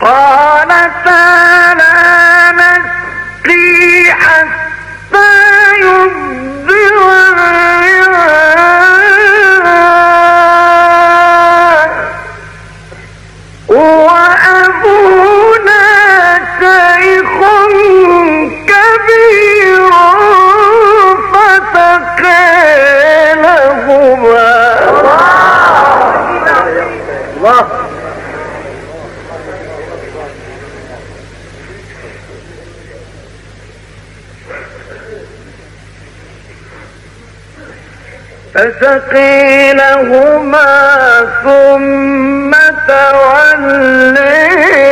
قالتا لا نسقي حتى يصدر الرعاء وأبونا شيخ كبير فسقي لهما. الله فسقي لهما ثم تولي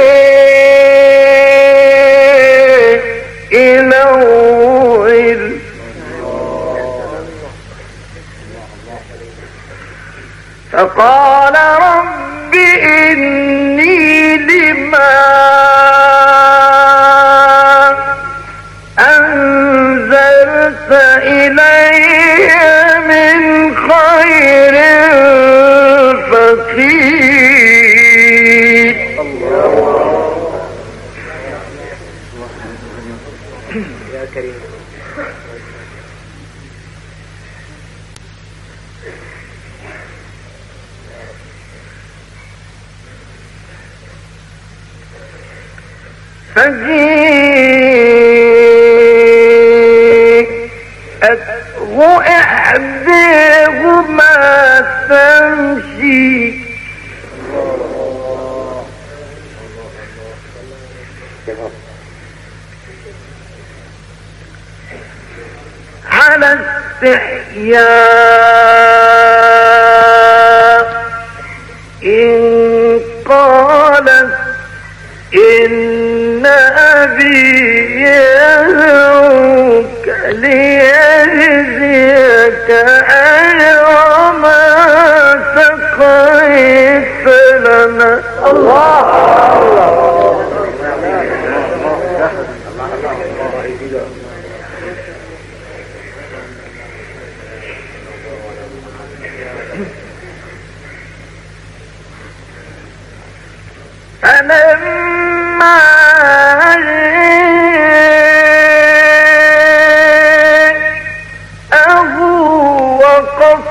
إلى الظل فقال رب إني لما أنزلت إلي من خير فقير. يا كريم. فجيءته إحداهما تمشي على استحياء إن قالت إن أبي يدعوك ليجزيك أجر ما سقيت لنا. الله فلما جاءه وقص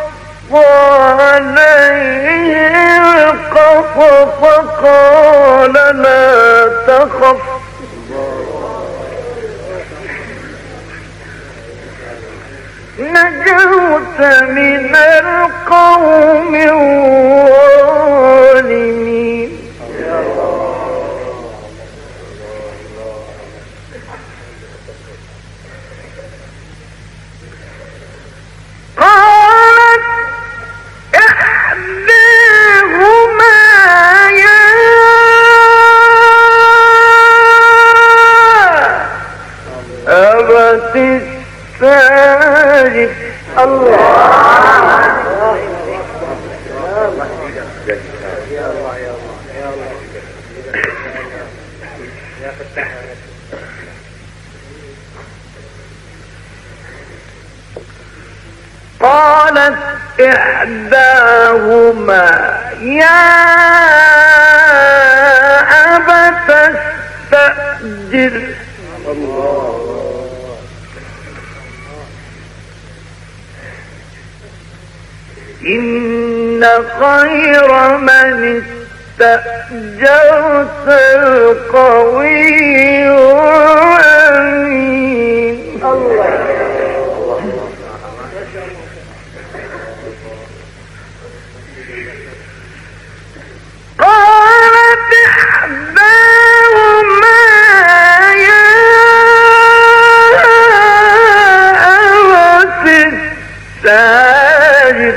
عليه القصص قال لا تخف نجوت من القوم الظالمين. قالت إحداهما يا أبت استاجر. الله يا الله يا الله يا الله يا فتاح. قالت إحداهما يا أبت استأجر إن خير من استأجرت القوي الأمين. الله قالت إحداهما يا أبت استأجر.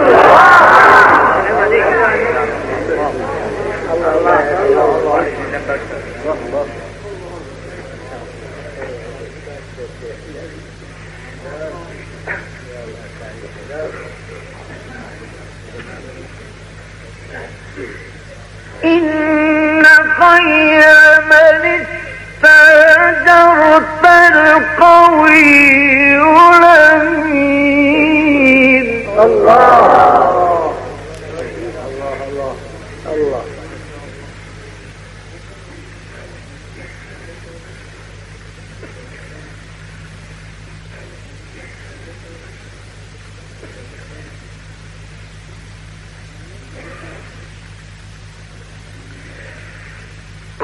إن خير من استأجرت القوي الأمين. الله الله الله الله.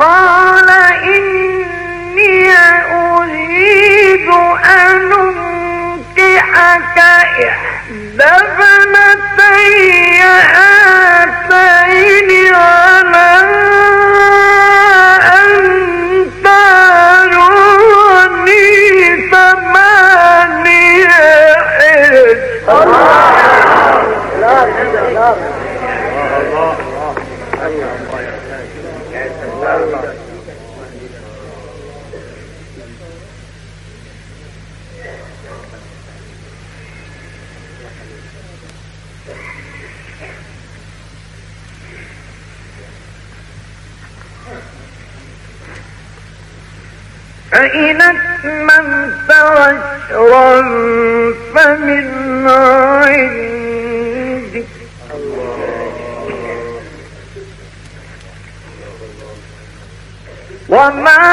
قال إني أريد أن أنكحك إحدى ابنتي هاتين على أن تأجرني ثماني حجج. فإن أتممت عشرا فمن عندك وما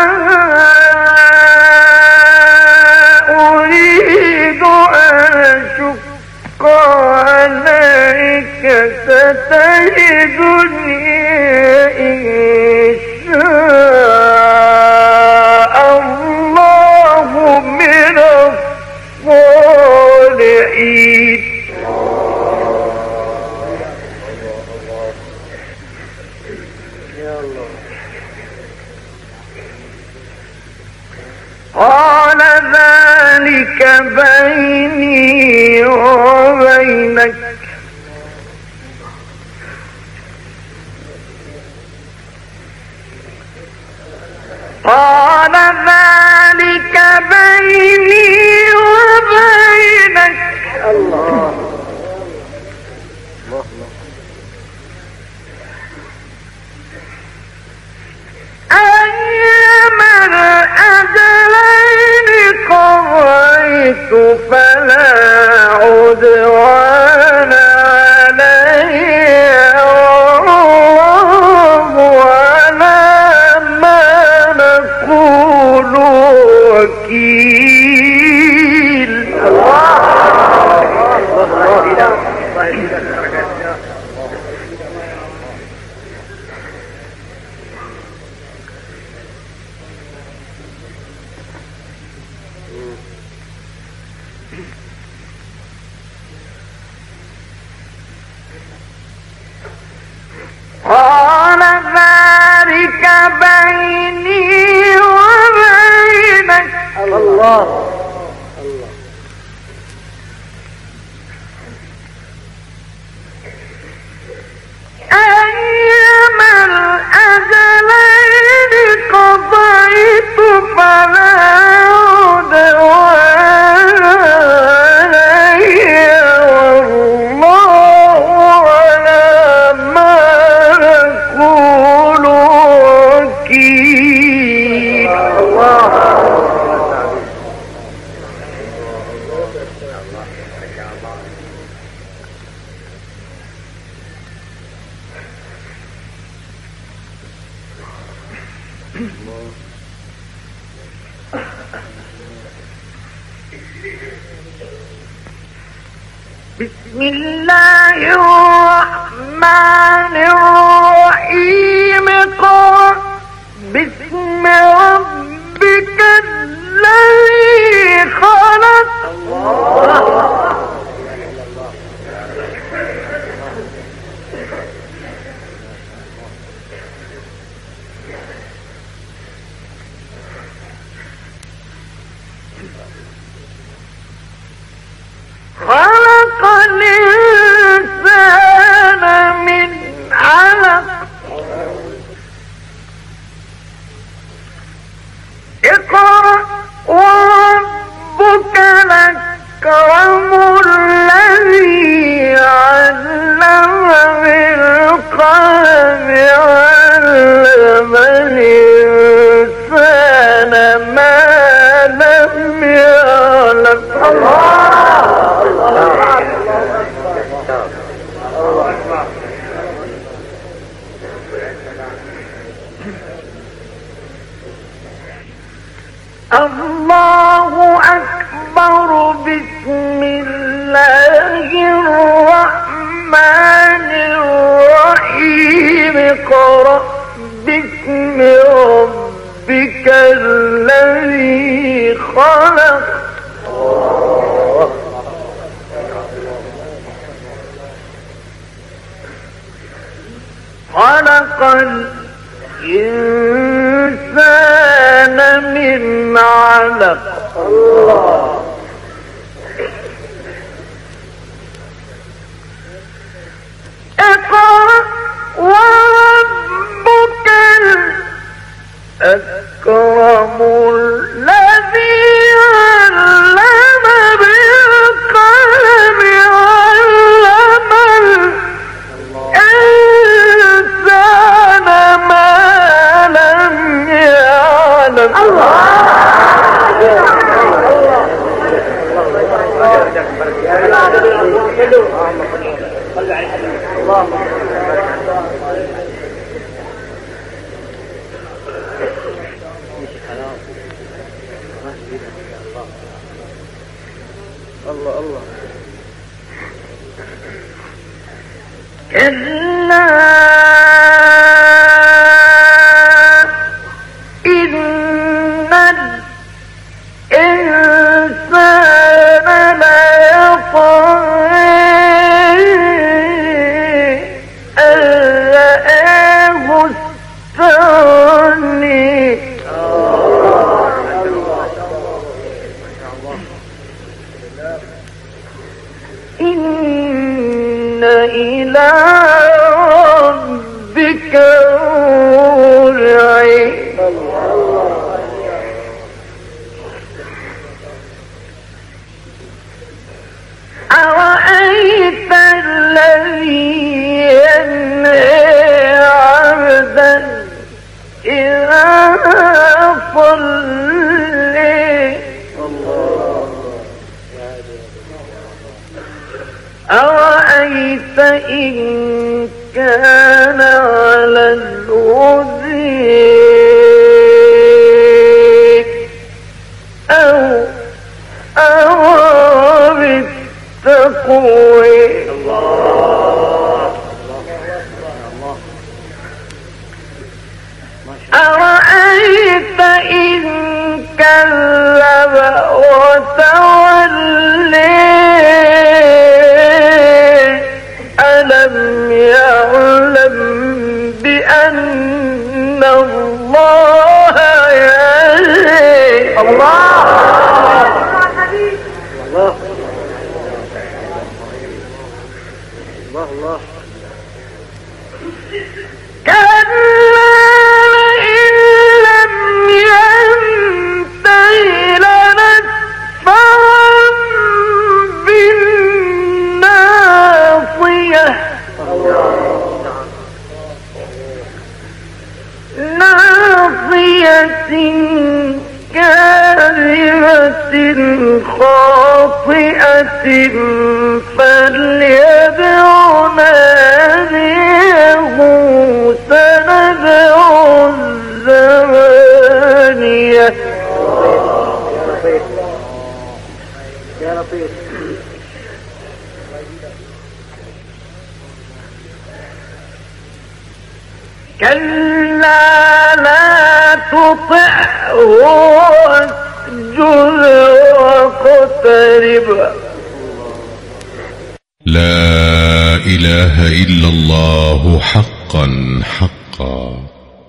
أريد أن أشق عليك ستجدني إن شاء الله من الصالحين. قال ذلك بيني وبينك قال ذلك بيني وبينك الله أيما الأجلين قضيت فلا عدوان علي والله على ما نقول وكيل. قال ذلك بيني وبينك الله أيما الأجلين قضيت فلا عدوان علي والله على ما نقول وكيل. بسم الله الرحمن الرحيم. قل باسم ربك الذي خلق خلق الإنسان من علق اقرأ وربك الأكرم الذي علم بالقلم علم الإنسان ما لم يعلم. الله أكبر. بسم الله الرحمن الرحيم. اقرأ باسم الذي خلق الإنسان من علق اقرأ وربك الأكرم الذي علم بالقلم علم الإنسان ما لم يعلم الله كلا إن الإنسان ليطغى أن رآه استغنى إن إلى ربك الرجعى أرأيت الذي ينهى عبدا إذا صلى أرأيت إن كان على الهدى أو بالتقوى أرأيت إن كذب وتولى ألم يعلم بأن الله يرى الله كلا إن لم ينته لنسفعا بالناصية ناصية كاذبة خاطئة فليدع ناديه سندع الزمانية يا لطيف كلا لا تطعه واسجد واقترب لا إله إلا الله حقا حقا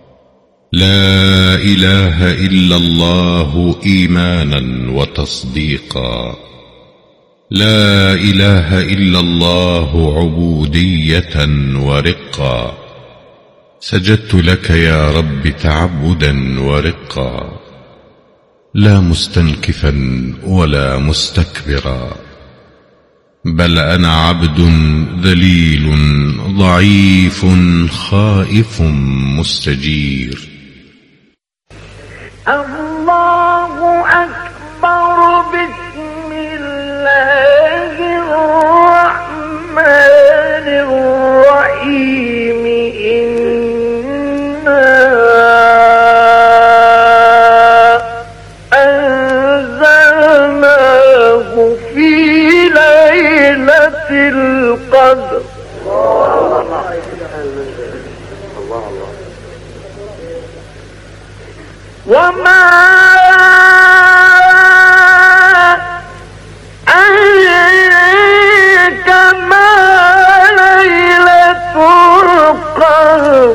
لا إله إلا الله إيمانا وتصديقا لا إله إلا الله عبودية ورقا سجدت لك يا رب تعبدا ورقا لا مستنكفا ولا مستكبرا بل أنا عبد ذليل ضعيف خائف مستجير الله أكبر بسم الله الرحمن الرحيم إنا أنزلناه في ليلة القدر وما أدريك ما ليلة القدر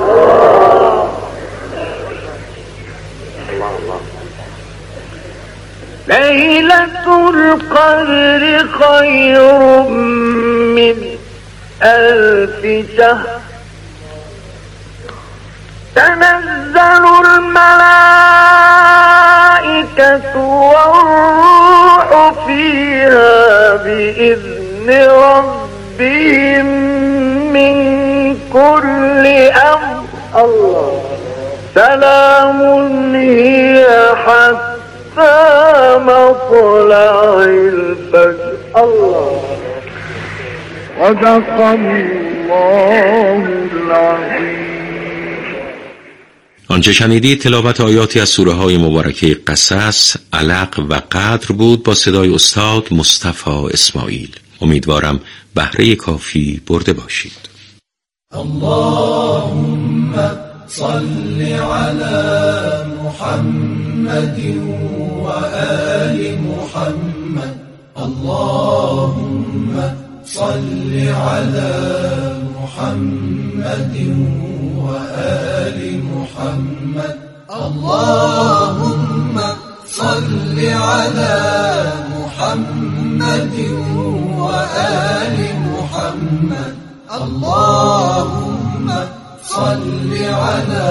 ليلة القدر خير من 1000 شهر تنزل الملائكة والروح فيها بإذن ربهم من كل أمر سلام هي حتى مطلع الفجر صدق الله العظيم. آنچه شنیدید تلاوت آیاتی از سوره های مبارکه قصص، علق و قدر بود با صدای استاد مصطفی اسماعیل. امیدوارم بهره کافی برده باشید. اللهم صل على محمد و آل محمد. اللهم صل على محمد و آل محمد. اللهم صل على محمد و آل محمد. اللهم صل على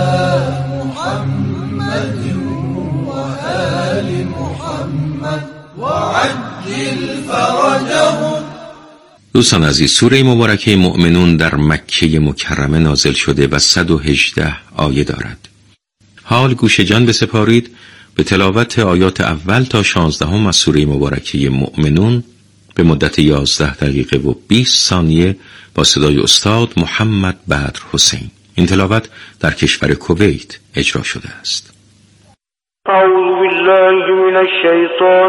محمد و آل محمد وعجل فرجهم. دوستان عزیز، سوره مبارکه مؤمنون در مکه مکرمه نازل شده و 118 آیه دارد. حال گوش جان بسپارید به تلاوت آیات اول تا 16 از سوره مبارکه مؤمنون به مدت 11 دقیقه و 20 ثانیه با صدای استاد محمد بدر حسین. این تلاوت در کشور کویت اجرا شده است. اعوذ بالله من الشیطان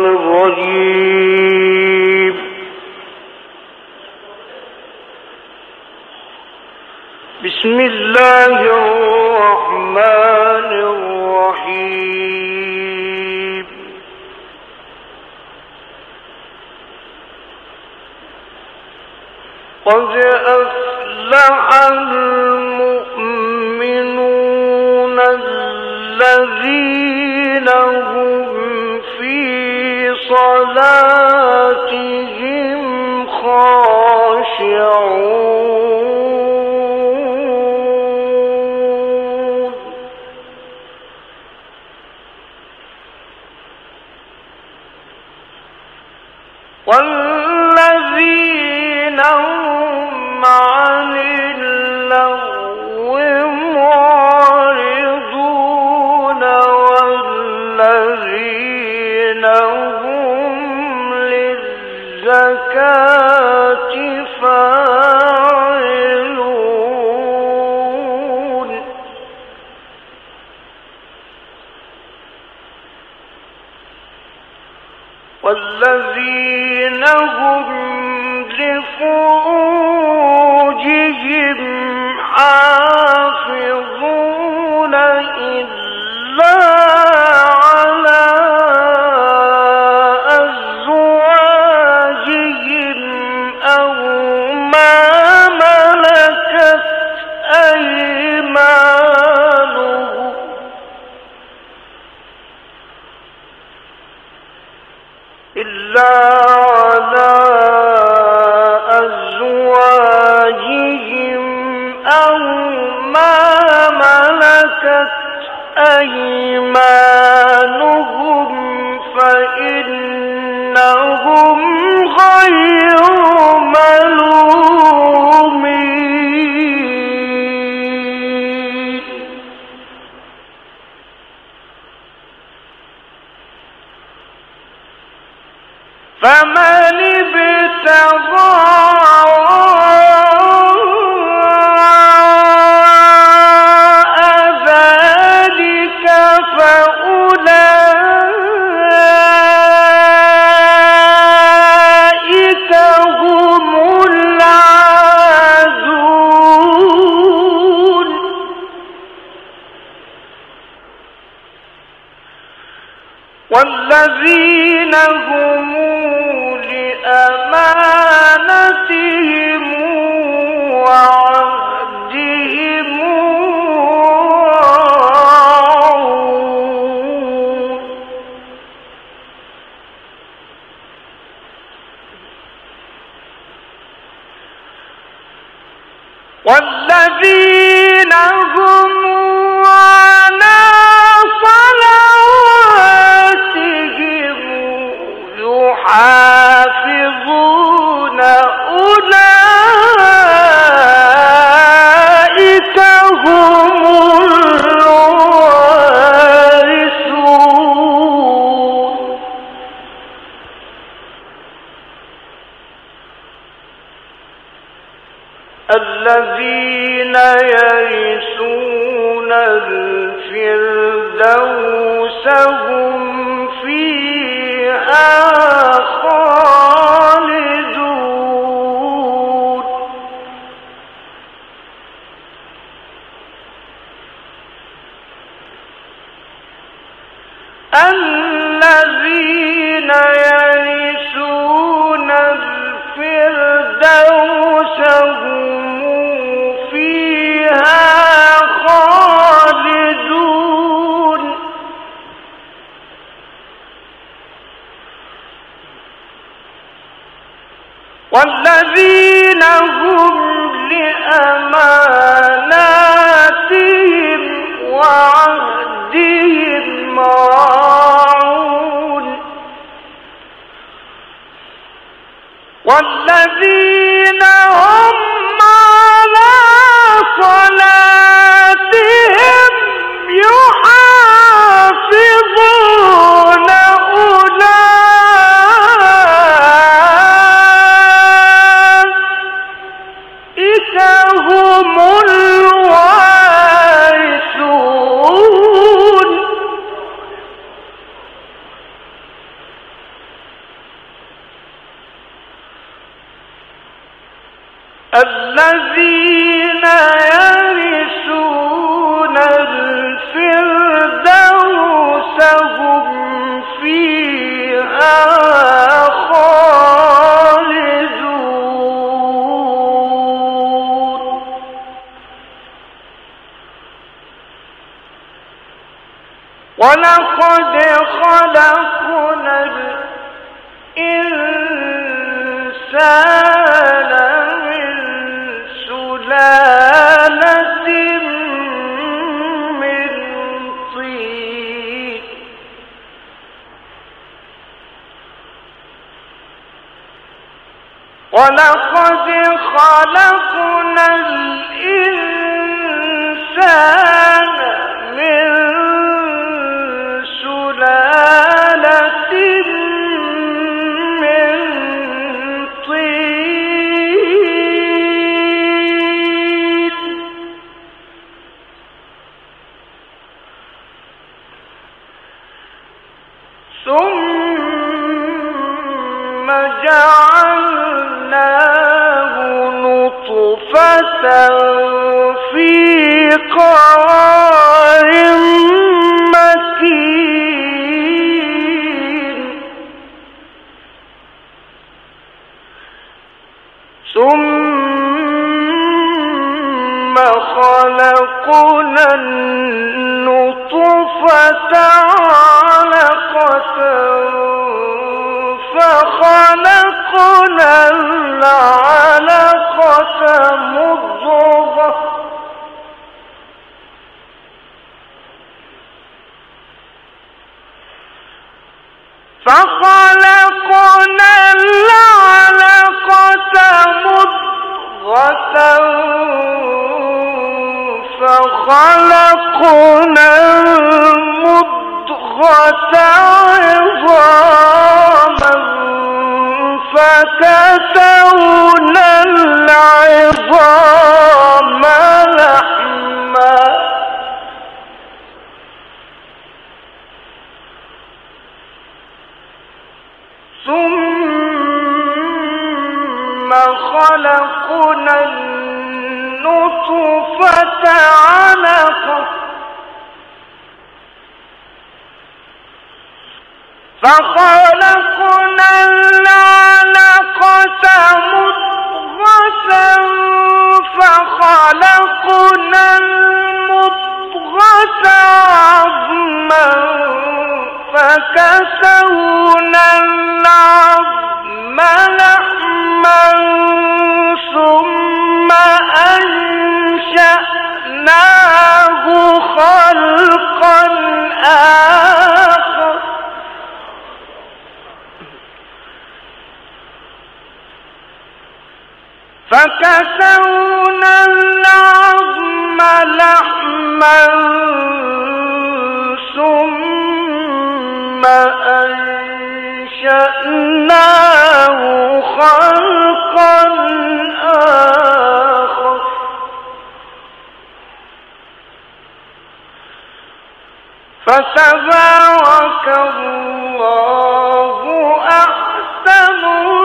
الرجیم. بسم الله الرحمن الرحیم. قد أفلح المؤمنون الذين هم في صلاتهم خاشعون والذين هم عن اللغو معرضون والذين هم للزكاة فاعلون والذين هم لفروجهم حافظون إلا على أزواجهم أو ما ملكت أيمانهم إلا على أزواجهم أو ما ملكت أيمانهم فإنهم غير ملومين. فمن ابتغى ذلك فأولئك هم العادون. والذين هم لأمانتهم وعهدهم راعون والذين هم على صلواتهم يحافظون أولئك هم الوارثون الذين يرثون الفردوس هم فيها خالدون الذين يرثون الفردوس هم فيها خالدون والذين هم لأماناتهم وعهدهم راعون والذين هم على صلاتهم يحافظون أولئك هم الوارثون الذين يرثون الفردوس هم فيها خالدون ولقد خلقنا الإنسان من سلالة من طين ولقد خلقنا الإنسان من سلالة من طين ثم جعلناه نطفة في قرار مكين ثم خلقنا النطفة علقة فخلقنا العلقة مضغة فخلقنا العلقة مضغة فخلقنا المضغة عظاما فكسونا العظام لحما ثم خلقنا النطفة علقة فخلقنا العلقة مضغة فخلقنا المضغة عظما فكسونا العظم لحما ثم أنشأناه خلقا آخر فكسونا العظم لحما ثم أنشأناه خلقا آخر فتبارك الله أحسن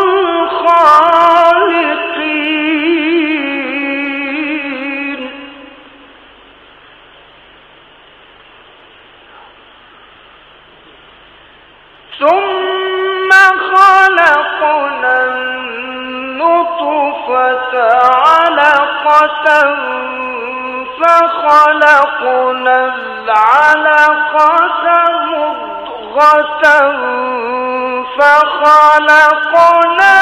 الخالقين. ثم خلقنا النطفة علقة فخلقنا العلقة مضغة فخلقنا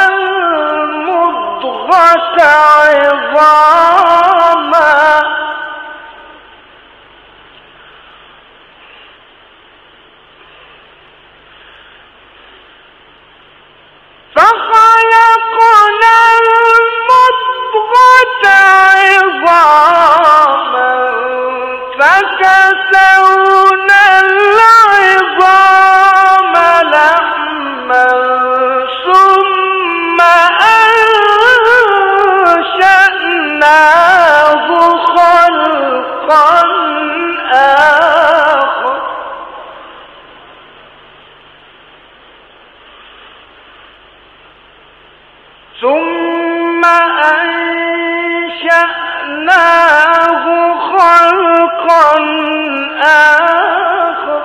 المضغة عظاما فخلقنا المضغة عظاما فكسونا العظام لحما ثم أنشأناه خلقا آخر ثم أنشأناه خلقا آخر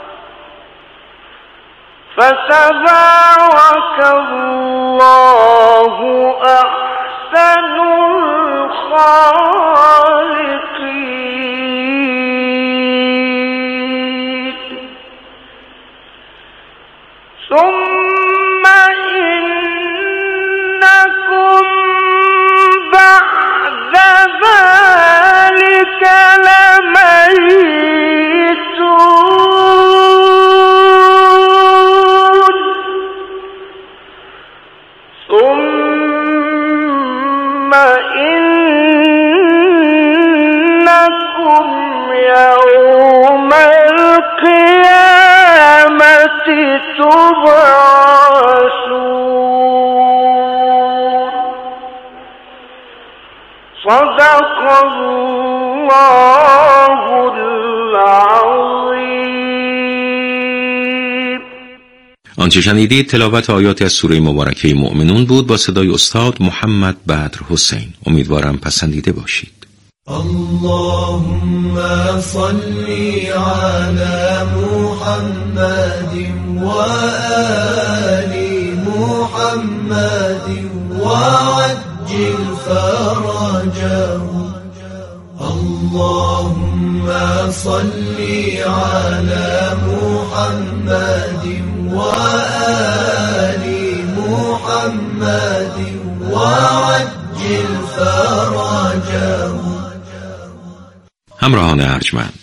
فتبارك الله أحسن الخالقين. ثم إنكم بعد ذلك لميتون. ثم إنكم يوم القيامة تبعثون. صدق الله العظيم. آنچه شنیدید تلاوت آیات از سوره مبارکه مؤمنون بود با صدای استاد محمد بدر حسین. امیدوارم پسندیده باشید. اللهم صل على محمد وآل محمد وعجل فرجهم. اللهم صل على محمد وآل محمد وعجل فرجهم. همراهان ارجمند،